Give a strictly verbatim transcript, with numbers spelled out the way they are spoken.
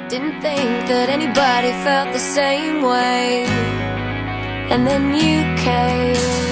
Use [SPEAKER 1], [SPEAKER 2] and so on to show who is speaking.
[SPEAKER 1] Didn't think that anybody felt the same way. And then you came.